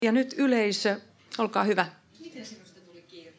Ja nyt yleisö, olkaa hyvä. Miten sinusta tuli kirja?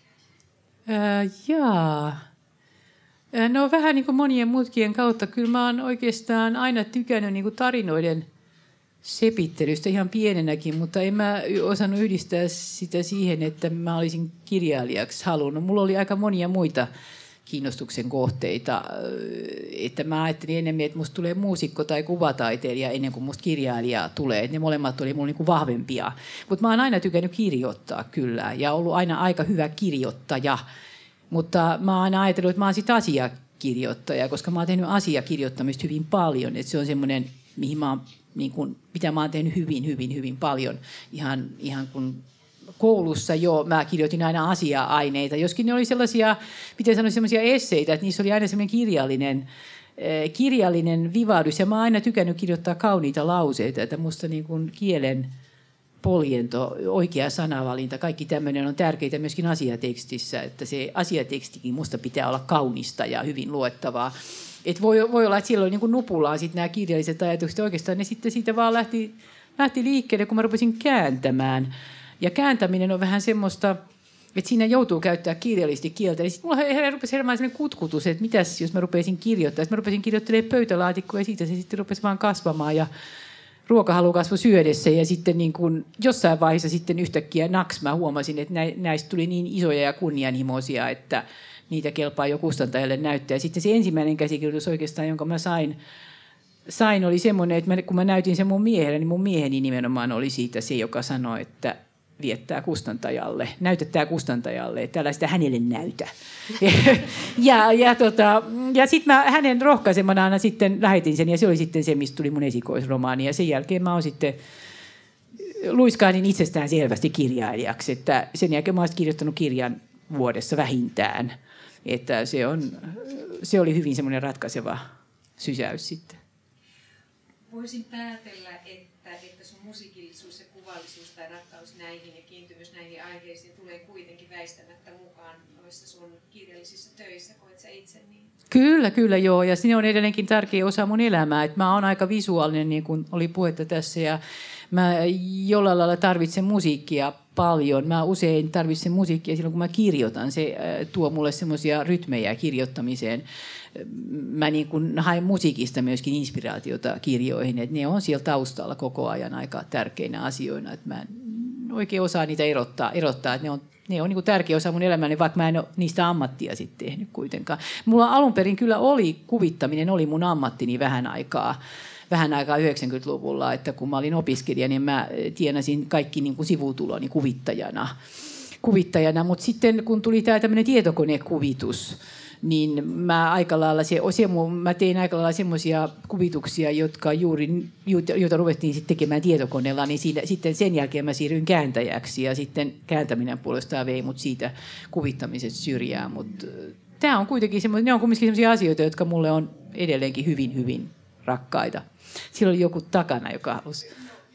No vähän niin kuin monien mutkien kautta. Kyllä mä oon oikeastaan aina tykännyt niin kuin tarinoiden sepittelystä ihan pienenäkin, mutta en mä osannut yhdistää sitä siihen, että mä olisin kirjailijaksi halunnut. Mulla oli aika monia muita kiinnostuksen kohteita, että mä ajattelin enemmän, että musta tulee muusikko tai kuvataiteilija ennen kuin musta kirjailija tulee. Ne molemmat oli mulla niinku vahvempia. Mutta mä oon aina tykännyt kirjoittaa kyllä ja ollut aina aika hyvä kirjoittaja. Mutta mä oon aina ajatellut, että mä oon sit asiakirjoittaja, koska mä oon tehnyt asiakirjoittamista hyvin paljon. Että se on semmoinen, mihin mä oon, niin kun, mitä mä oon tehnyt hyvin paljon. Ihan kun koulussa mä kirjoitin aina asia-aineita, joskin ne oli sellaisia, miten sanoisin, sellaisia esseitä, että niissä oli aina semmoinen kirjallinen vivahdus, ja mä oon aina tykännyt kirjoittaa kauniita lauseita, että musta niin kuin kielen poljento, oikea sanavalinta, kaikki tämmöinen on tärkeää myöskin asiatekstissä, että se asiatekstikin musta pitää olla kaunista ja hyvin luettavaa. Et voi olla, että silloin niin kuin nupullaan sit nämä kirjalliset ajatukset, oikeastaan ne sitten siitä vaan lähti liikkeelle, kun mä rupesin kääntämään. Ja kääntäminen on vähän semmoista, että siinä joutuu käyttämään kirjallisesti kieltä. Sitten mulla rupesi heräämään sellainen kutkutus, että mitäs jos mä rupesin kirjoittamaan. Sitten mä rupesin kirjoittelemaan pöytälaatikkoa ja siitä se sitten rupesi vaan kasvamaan. Ja ruokahalu kasvoi syödessä ja sitten niin kuin jossain vaiheessa sitten yhtäkkiä mä huomasin, että näistä tuli niin isoja ja kunnianhimoisia, että niitä kelpaa jo kustantajalle näyttää. Ja sitten se ensimmäinen käsikirjoitus oikeastaan, jonka mä sain oli semmoinen, että kun mä näytin sen mun miehelle, niin mun mieheni nimenomaan oli siitä se, joka sanoi, että näytetään kustantajalle, että älä sitä hänelle näytä. Ja sitten mä hänen rohkaisemana sitten lähetin sen, ja se oli sitten se, mistä tuli mun esikoisromaani. Ja sen jälkeen mä oon sitten luiskahdin itsestään selvästi kirjailijaksi, että sen jälkeen mä oon kirjoittanut kirjan vuodessa vähintään. Että se oli hyvin semmoinen ratkaiseva sysäys sitten. Voisin päätellä, että sun musiikillisuus ja kuvallisuus tai rakkaus näihin ja kiintymys näihin aiheisiin tulee kuitenkin väistämättä mukaan noissa sun kirjallisissa töissä. Koet sä itse niin? Kyllä joo. Ja se on edelleenkin tärkeä osa mun elämää. Että mä oon aika visuaalinen, niin kuin oli puhetta tässä. Ja mä jollain lailla tarvitsen musiikkia paljon. Mä usein tarvitsen musiikkia silloin, kun mä kirjoitan. Se tuo mulle semmoisia rytmejä kirjoittamiseen. Mä niin kuin haen musiikista myöskin inspiraatiota kirjoihin, että ne on siellä taustalla koko ajan aika tärkeinä asioina, että mä en oikein osaa niitä erottaa että ne on niin kuin tärkeä osa mun elämäni, vaikka mä en ole niistä ammattia sitten tehnyt kuitenkaan. Mulla alun perin kyllä kuvittaminen oli mun ammattini vähän aikaa 90-luvulla, että kun mä olin opiskelija, niin mä tienasin kaikki niin kuin sivutuloni kuvittajana, mutta sitten kun tuli tämä tämmöinen tietokonekuvitus, niin mä tein aika lailla semmoisia kuvituksia, joita ruvettiin sitten tekemään tietokoneella, niin sitten sen jälkeen mä siirryin kääntäjäksi ja sitten kääntäminen puolestaan vei mut siitä kuvittamisesta syrjään. Mutta ne on kuitenkin semmoisia asioita, jotka mulle on edelleenkin hyvin rakkaita. Siellä oli joku takana, joka halusi.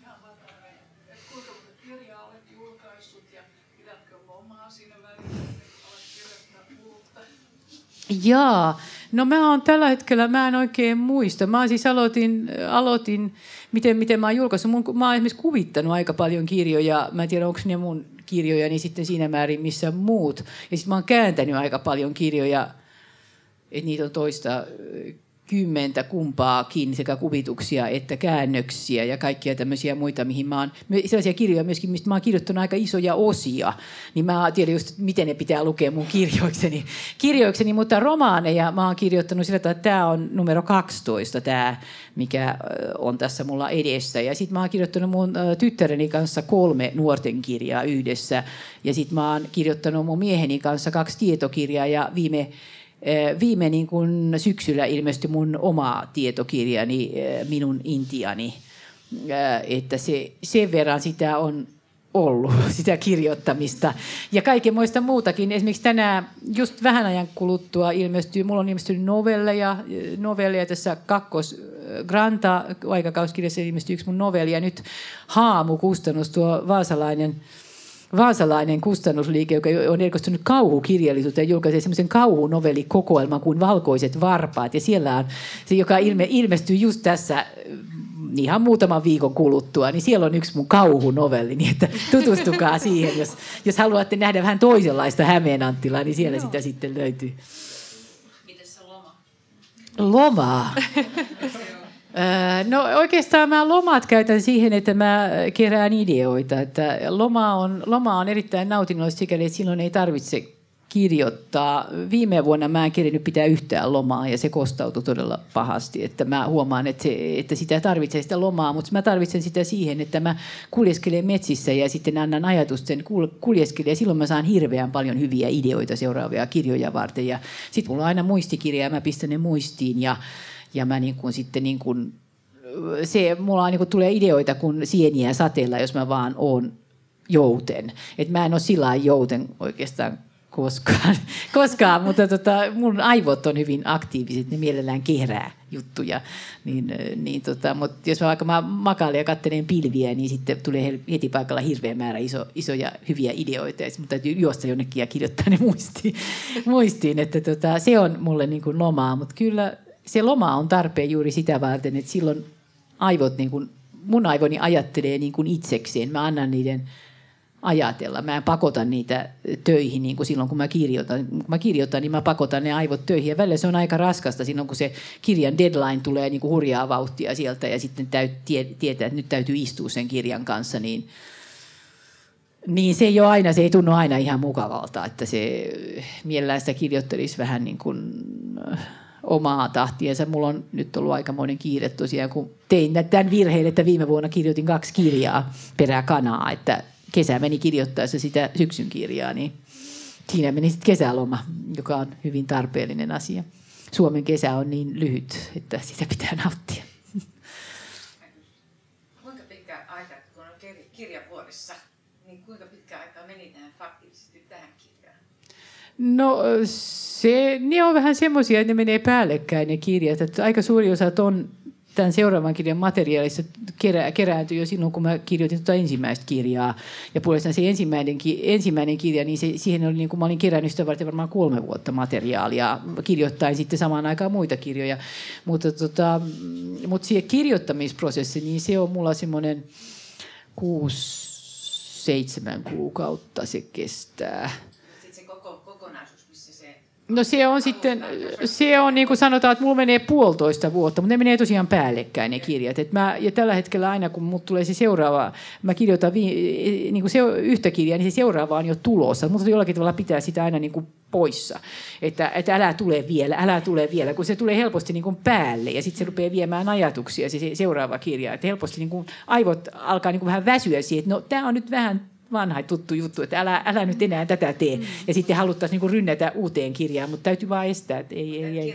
Jaa, no mä oon tällä hetkellä, mä en oikein muista. Mä siis aloitin miten mä oon julkaissut. Mä oon esimerkiksi kuvittanut aika paljon kirjoja. Mä en tiedä, onko ne mun kirjoja, niin sitten siinä määrin missä muut. Ja sitten mä oon kääntänyt aika paljon kirjoja, että niitä on 10 kumpaakin, sekä kuvituksia että käännöksiä ja kaikkia tämmöisiä muita, mihin mä oon, sellaisia kirjoja myöskin, mistä mä oon kirjoittanut aika isoja osia, niin mä tiedän just, miten ne pitää lukea mun kirjoikseni, mutta romaaneja mä oon kirjoittanut sillä tavalla, että tämä on numero 12, tämä, mikä on tässä mulla edessä, ja sitten mä oon kirjoittanut mun tyttäreni kanssa 3 nuorten kirjaa yhdessä, ja sitten mä oon kirjoittanut mun mieheni kanssa 2 tietokirjaa, ja viime niin kuin syksyllä ilmestyi mun oma tietokirjani, Minun Intiani, että sen verran sitä on ollut, sitä kirjoittamista. Ja kaikenmoista muutakin. Esimerkiksi tänään just vähän ajan kuluttua mulla on ilmestynyt novelleja tässä Granta-aikakauskirjassa ilmestyi 1 mun novelli, ja nyt Haamu-kustannus, tuo vaasalainen kustannusliike, joka on erikoistunut kauhukirjallisuuteen, julkaisee semmoisen kauhunovellikokoelman kuin Valkoiset varpaat. Ja siellä on se, joka ilmestyy just tässä ihan muutaman viikon kuluttua, niin siellä on yksi mun kauhunovelli, niin että tutustukaa siihen, jos haluatte nähdä vähän toisenlaista Hämeen Anttilaa, niin siellä sitä sitten löytyy. Miten se loma? Lomaa? No oikeastaan mä lomat käytän siihen, että mä kerään ideoita. Että loma on erittäin nautinnollista sikäli, että silloin ei tarvitse kirjoittaa. Viime vuonna mä en kerinyt pitää yhtään lomaa ja se kostautui todella pahasti. Että mä huomaan, että sitä tarvitsee sitä lomaa, mutta mä tarvitsen sitä siihen, että mä kuljeskelen metsissä ja sitten annan ajatusten kuljeskele. Ja silloin mä saan hirveän paljon hyviä ideoita seuraavia kirjoja varten. Ja sitten mulla on aina muistikirja ja mä pistän ne muistiin ja mä sitten mulla tulee ideoita kuin sieniä sateella, jos mä vaan oon jouten. Et mä en ole sillä lailla jouten oikeastaan koskaan, mutta mun aivot on hyvin aktiiviset, ne mielellään kehrää juttuja. Mutta jos mä makailen ja katselen pilviä, niin sitten tulee heti paikalla hirveä määrä isoja hyviä ideoita. Ja mun täytyy juosta jonnekin ja kirjoittaa ne muistiin että se on mulle niin kuin lomaa, mutta kyllä se loma on tarpeen juuri sitä varten, että silloin mun aivoni ajattelee niin kuin itsekseen. Mä annan niiden ajatella. Mä en pakota niitä töihin niin kuin silloin, kun mä kirjoitan. Kun mä kirjoitan, niin mä pakotan ne aivot töihin. Ja välillä se on aika raskasta silloin, kun se kirjan deadline tulee niin kuin hurjaa vauhtia sieltä ja sitten tietää, että nyt täytyy istua sen kirjan kanssa, niin se ei ole aina, se ei tunnu aina ihan mukavalta, että se mielellään sitä kirjoittelisi vähän niin kuin omaa tahtiensa. Mulla on nyt ollut aikamoinen kiire tosiaan, kun tein tämän virheen, että viime vuonna kirjoitin 2 kirjaa perää kanaa, että kesä meni kirjoittaessa sitä syksyn kirjaa, niin siinä meni sitten kesäloma, joka on hyvin tarpeellinen asia. Suomen kesä on niin lyhyt, että sitä pitää nauttia. Kuinka pitkä aika, kun on kirjavuodessa, niin kuinka pitkä aika meni tähän faktisesti tähän kirjaan? No ne on vähän semmoisia, että ne menee päällekkäin ne kirjat. Että aika suuri osa on tämän seuraavan kirjan materiaalissa kerääntyi jo silloin, kun mä kirjoitin ensimmäistä kirjaa. Ja puolestaan se ensimmäinen kirja, niin siihen oli niin kuin mä olin kerännyt sitä varten varmaan 3 vuotta materiaalia. Kirjoittain sitten samaan aikaan muita kirjoja. Mutta se kirjoittamisprosessi, niin se on mulla semmoinen 6-7 kuukautta se kestää. Sitten se kokonaisuus, missä se... No se on niin kuin sanotaan, että mulla menee 1,5 vuotta, mutta ne menee tosiaan päällekkäin ne kirjat. Ja tällä hetkellä aina, kun mulla tulee se seuraava, mä kirjoitan niin kuin yhtä kirjaa, niin se seuraava on jo tulossa. Mutta jollakin tavalla pitää sitä aina niin kuin poissa, että älä tule vielä, kun se tulee helposti niin kuin päälle ja sitten se rupeaa viemään ajatuksia se seuraava kirja. Että helposti niin kuin aivot alkaa niin kuin vähän väsyä siihen, että no tämä on nyt vähän vanha tuttu juttu, että älä nyt enää tätä tee. Ja sitten haluttaisiin niin kuin rynnätä uuteen kirjaan, mutta täytyy vaan estää. Että ei.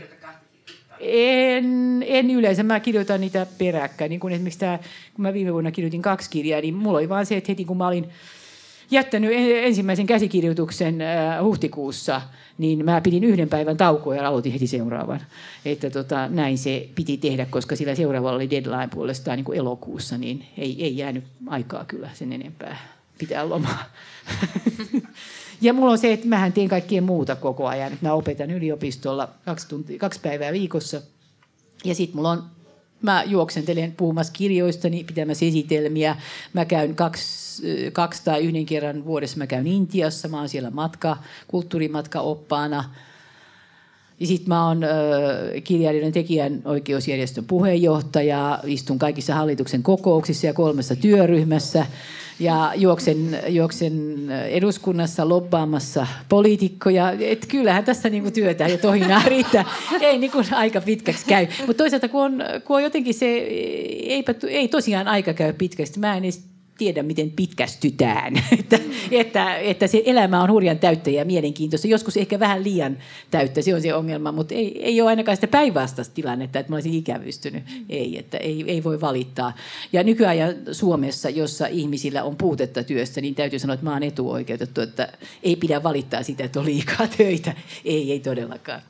En yleensä. Mä kirjoitan niitä peräkkäin. Niin kuin esimerkiksi kun mä viime vuonna kirjoitin 2 kirjaa, niin mulla oli vaan se, että heti kun mä olin jättänyt ensimmäisen käsikirjoituksen huhtikuussa, niin mä pidin 1 päivän taukoa ja aloitin heti seuraavan. Että näin se piti tehdä, koska sillä seuraavalla oli deadline puolestaan niin kuin elokuussa, niin ei jäänyt aikaa kyllä sen enempää pitää lomaa. Ja mulla on se, että mähän teen kaikkea muuta koko ajan. Mä opetan yliopistolla 2 päivää viikossa. Ja sitten mä juoksentelen puhumassa kirjoistani, pitämässä esitelmiä. Mä käyn 2 tai 1 kerran vuodessa mä käyn Intiassa. Mä oon siellä kulttuurimatkaoppaana. Ja sitten mä oon kirjailijoiden tekijän oikeusjärjestön puheenjohtaja. Istun kaikissa hallituksen kokouksissa ja 3 työryhmässä. Ja juoksen eduskunnassa lobbaamassa poliitikkoja. Et kyllähän tässä niinku työtä ja tohinaa riittää. Ei niinku aika pitkäksi käy. Mutta toisaalta kun on jotenkin se, ei tosiaan aika käy pitkästi. Mä en edes tiedä, miten pitkästytään. että se elämä on hurjan täyttä ja mielenkiintoista. Joskus ehkä vähän liian täyttä, se on se ongelma. Mutta ei ole ainakaan sitä päinvastaista tilannetta, että mä olisin ikävystynyt. Ei voi valittaa. Ja nykyajan Suomessa, jossa ihmisillä on puutetta työstä, niin täytyy sanoa, että mä oon etuoikeutettu, että ei pidä valittaa sitä, että on liikaa töitä. Ei todellakaan.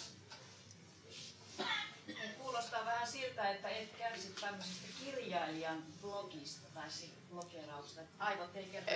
Kuulostaa vähän siltä, että et kärsi tämmöisestä kirjailijan blogista tai blogerauksesta. Aivot ei kerta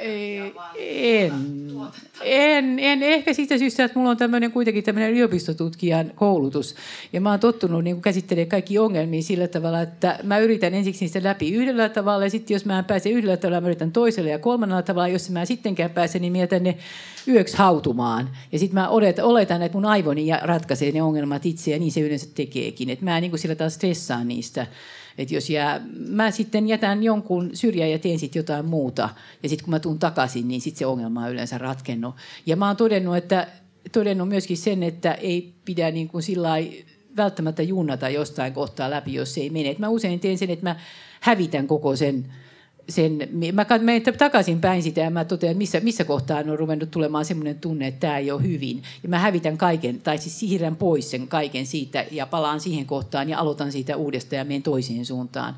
En. Ehkä siitä syystä, että mulla on kuitenkin tämmöinen yliopistotutkijan koulutus. Ja mä oon tottunut niin käsittelemään kaikki ongelmia sillä tavalla, että mä yritän ensiksi niistä läpi yhdellä tavalla. Ja sitten jos mä en pääse yhdellä tavalla, mä yritän toisella ja kolmannella tavalla. Jos mä sittenkään pääse, niin mietän ne yöksi hautumaan. Ja sitten mä oletan, että mun aivoni ratkaisee ne ongelmat itse, ja niin se yleensä tekeekin. Että mä en sillä tavalla stressaan niistä. Että jos mä sitten jätän jonkun syrjään ja teen sitten jotain muuta, ja sitten kun mä tuun takaisin, niin sitten se ongelma on yleensä ratkennut. Ja mä oon todennut myöskin sen, että ei pidä niin kuin sillai välttämättä junnata jostain kohtaa läpi, jos se ei mene. Et mä usein teen sen, että mä hävitän koko sen mä menen takaisin päin sitä ja mä totean, että missä kohtaa on ruvennut tulemaan semmoinen tunne, että tämä ei ole hyvin. Ja mä hävitän kaiken, tai siis siirrän pois sen kaiken siitä ja palaan siihen kohtaan ja aloitan siitä uudestaan ja menen toiseen suuntaan.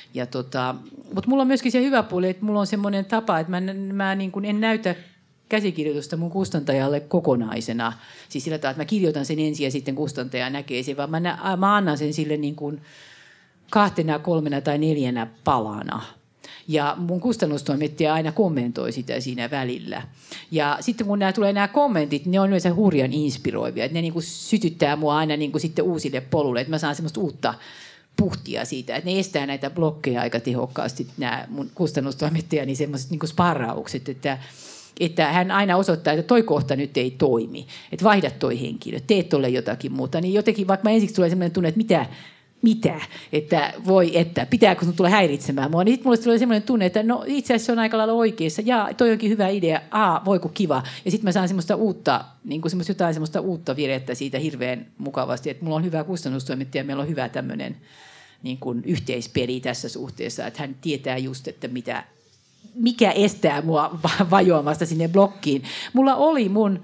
Mutta mulla on myöskin se hyvä puoli, että mulla on semmoinen tapa, että mä niin kuin en näytä käsikirjoitusta mun kustantajalle kokonaisena. Siis sillä tavalla, että mä kirjoitan sen ensin ja sitten kustantaja näkee sen, vaan mä annan sen sille niin kuin 2, 3 tai 4 palana. Ja mun kustannustoimittaja aina kommentoi sitä siinä välillä. Ja sitten kun tulee nämä kommentit, ne on yleensä hurjan inspiroivia. Että ne niin kuin sytyttää mua aina niin kuin sitten uusille polulle. Että mä saan semmoista uutta puhtia siitä. Että ne estää näitä blokkeja aika tehokkaasti, nämä mun kustannustoimittajani semmoiset niin kuin sparraukset. Että hän aina osoittaa, että toi kohta nyt ei toimi. Että vaihda toi henkilö, teet tolle jotakin muuta. Niin jotenkin, vaikka mä ensiksi tulee semmoinen tunne, että mitä? Että voi, että pitääkö sun tulla häiritsemään mua? Niin sitten mulle tulee semmoinen tunne, että no itse asiassa se on aika lailla oikeassa. Ja toi onkin hyvä idea. Voi kun kiva. Ja sitten mä saan semmoista uutta, niin kuin jotain semmoista uutta virettä siitä hirveän mukavasti. Että mulla on hyvä kustannustoimittaja ja meillä on hyvä tämmöinen niin kuin yhteispeli tässä suhteessa. Että hän tietää just, että mikä estää mua vajoamasta sinne blokkiin. Mulla oli mun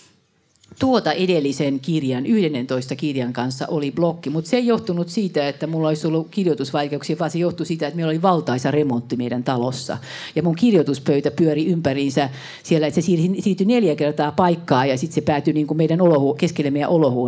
edellisen kirjan, 11 kirjan kanssa oli blokki, mutta se ei johtunut siitä, että mulla olisi ollut kirjoitusvaikeuksia, vaan se johtui siitä, että meillä oli valtaisa remontti meidän talossa. Ja mun kirjoituspöytä pyöri ympäriinsä siellä, että se siirtyi 4 kertaa paikkaa ja sitten se päätyi niin kuin meidän keskelle meidän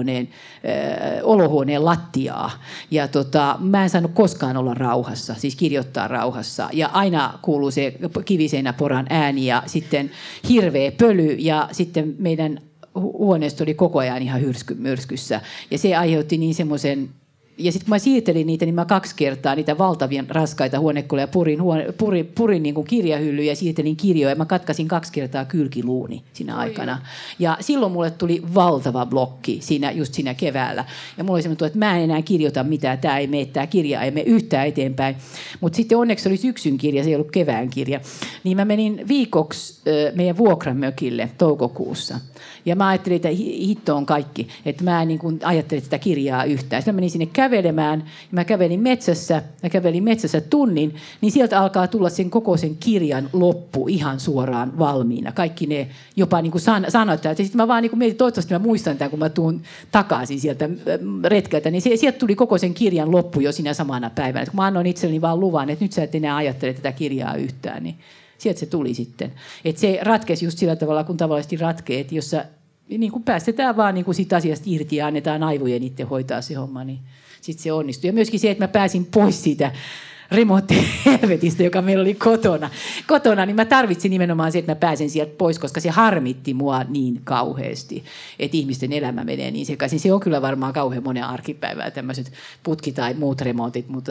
olohuoneen lattiaa. Ja mä en saanut koskaan olla rauhassa, siis kirjoittaa rauhassa. Ja aina kuuluu se kiviseinäporan ääni ja sitten hirveä pöly ja sitten meidän huoneisto oli koko ajan ihan myrskyssä. Ja se aiheutti niin semmoisen. Ja sitten kun mä siirtelin niitä, niin mä 2 kertaa niitä valtavien raskaita huonekuloja purin niin kuin kirjahyllyjä ja siirtelin kirjoja. Ja mä katkasin 2 kertaa kylkiluuni siinä aikana. Ja silloin mulle tuli valtava blokki just siinä keväällä. Ja mulla oli semmoinen, että mä en enää kirjoita mitään, tämä kirja ei mene yhtään eteenpäin. Mutta sitten onneksi oli syksyn kirja, se ei ollut kevään kirja. Niin mä menin viikoksi meidän vuokramökille toukokuussa. Ja mä ajattelin, että hitto on kaikki. Että mä en niin kuin ajattele tätä kirjaa yhtään. Sitten mä menin sinne kävelemään. Mä kävelin metsässä tunnin. Niin sieltä alkaa tulla sen koko sen kirjan loppu ihan suoraan valmiina. Kaikki ne jopa niin kuin sanat. Ja sitten mä vaan niin kuin mietin, toivottavasti mä muistan tämän, kun mä tuun takaisin sieltä retkeltä. Niin sieltä tuli koko sen kirjan loppu jo siinä samana päivänä. Et kun mä annoin itselleni vaan luvan, että nyt sä et enää ajattele tätä kirjaa yhtään, niin sieltä se tuli sitten. Että se ratkesi just sillä tavalla, kun tavallisesti ratkee, että jos niin kun päästetään vaan niin kun siitä asiasta irti ja annetaan aivojen itse hoitaa se homma, niin sitten se onnistuu. Ja myöskin se, että mä pääsin pois siitä remonttihelvetistä, joka meillä oli kotona, niin mä tarvitsin nimenomaan se, että mä pääsen sieltä pois, koska se harmitti mua niin kauheasti, että ihmisten elämä menee niin sekaisin. Se on kyllä varmaan kauhean monen arkipäivää, tämmöiset putki- tai muut remontit, mutta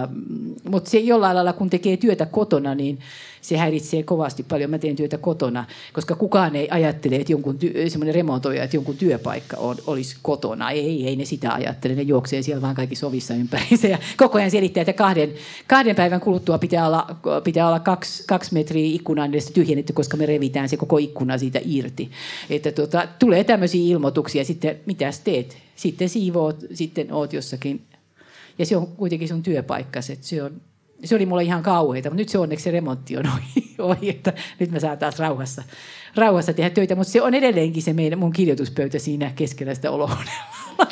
se jollain lailla, kun tekee työtä kotona, niin se häiritsee kovasti paljon. Mä teen työtä kotona, koska kukaan ei ajattele, että semmoinen remontoija, että jonkun työpaikka olisi kotona. Ei ne sitä ajattele. Ne juoksee siellä vaan kaikki sovissa ympäriinsä. Ja koko ajan selittää, että 2 päivän kuluttua pitää olla 2 metriä ikkunan edestä tyhjennetty, koska me revitään se koko ikkuna siitä irti. Että tulee tämmöisiä ilmoituksia. Sitten mitäs teet? Sitten siivoot, sitten oot jossakin. Ja se on kuitenkin sun työpaikkasi. Se oli mulle ihan kauheita, mutta nyt se onneksi se remontti on ohi, että nyt mä saan taas rauhassa tehdä töitä. Mutta se on edelleenkin se mun kirjoituspöytä siinä keskellä sitä olohuoneella.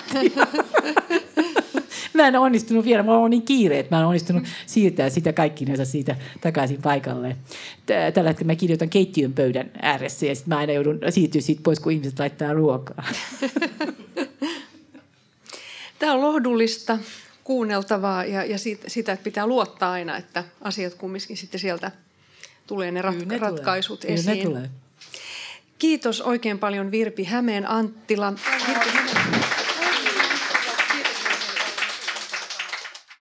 Mä en onnistunut vielä, mulla on niin kiire, että mä en onnistunut siirtää sitä kaikkinensa siitä takaisin paikalle. Tällä hetkellä mä kirjoitan keittiön pöydän ääressä ja sitten mä aina joudun siirtyä siitä pois, kun ihmiset laittaa ruokaa. Tämä on lohdullista, kuunneltavaa ja sitä, että pitää luottaa aina, että asiat kumminkin sitten sieltä tulee ne Kyllä ne ratkaisut tulee. esiin. Kyllä ne tulee. Kiitos oikein paljon Virpi Hämeen Anttila. Virpi Hämeen